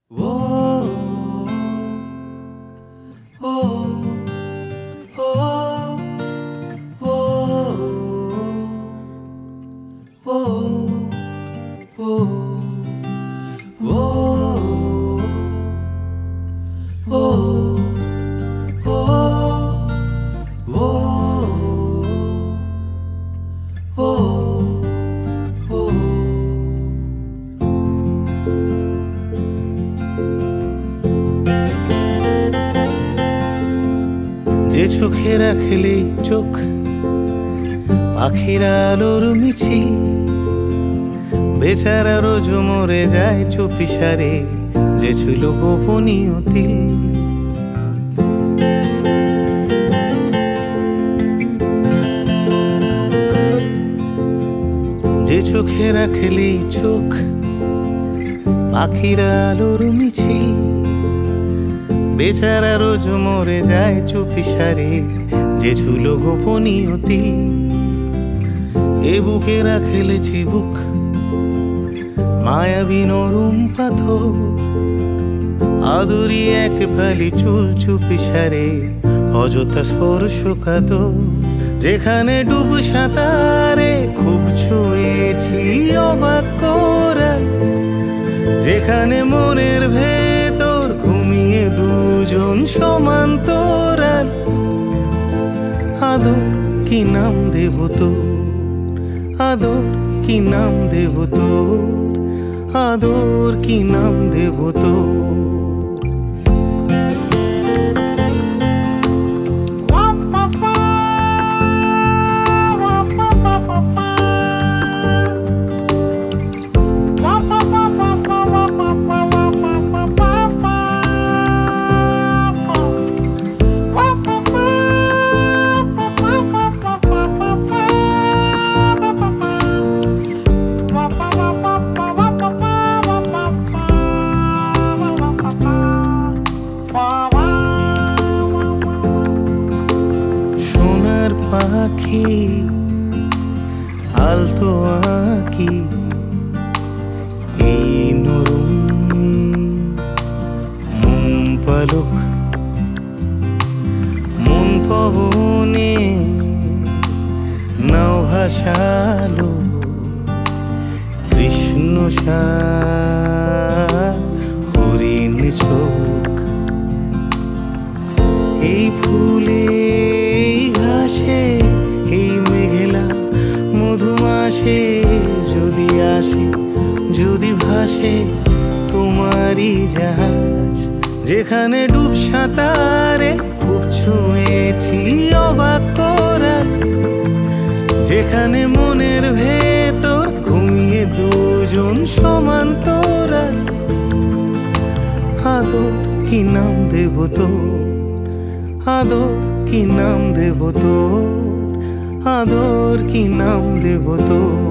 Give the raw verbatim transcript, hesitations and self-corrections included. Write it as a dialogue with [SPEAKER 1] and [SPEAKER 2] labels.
[SPEAKER 1] যে চোখে রাখলে চোখ পাখিরা আলোর মিছিল, বেচারা রোজ মরে যায় চুপিসারে, যে ছিল গোপনীয় তিল। যে চোখে রাখলে চোখ পাখিরা আলোর মিছিল, বেচারা রোজ মরে যায় চুপিসারে, যে ছিল গোপনীয় তিল। এ বুকে রাখেলেছি বুক মায়াবী নরম পাথর, আদুরি এক ফালি চুল চুপিসারে, অযথা স্পর্শ কাতর। যেখানে ডুব সাঁতারে খুব ছুঁয়েছি অবাক করা, যেখানে মনের ভেতর ঘুমিয়ে দুজন সমান্তরাল। আদর কি নাম দেব তোর, আদর কি নাম দেব তোর, আদর কি নাম দেব তোর। সোনার পাখি আলতো আঁকি এই নরম মন পালক, মন পবনে নাও ভাসালো কৃষ্ণ হরিণ চোখ। এই ফুলে ঘাসে এই মেঘলা মধুমাসে যদি আসে, যদি ভাসে তোমারই জাহাজ। যেখানে ডুব সাঁতারে খুব ছুঁয়েছি অবাক করা, যেখানে মনের ভেতর ঘুমিয়ে দুজন সমান্তরাল। আদর কি নাম দেব তোর, আদর কি নাম দেব তোর, আদর কি নাম দেব তোর।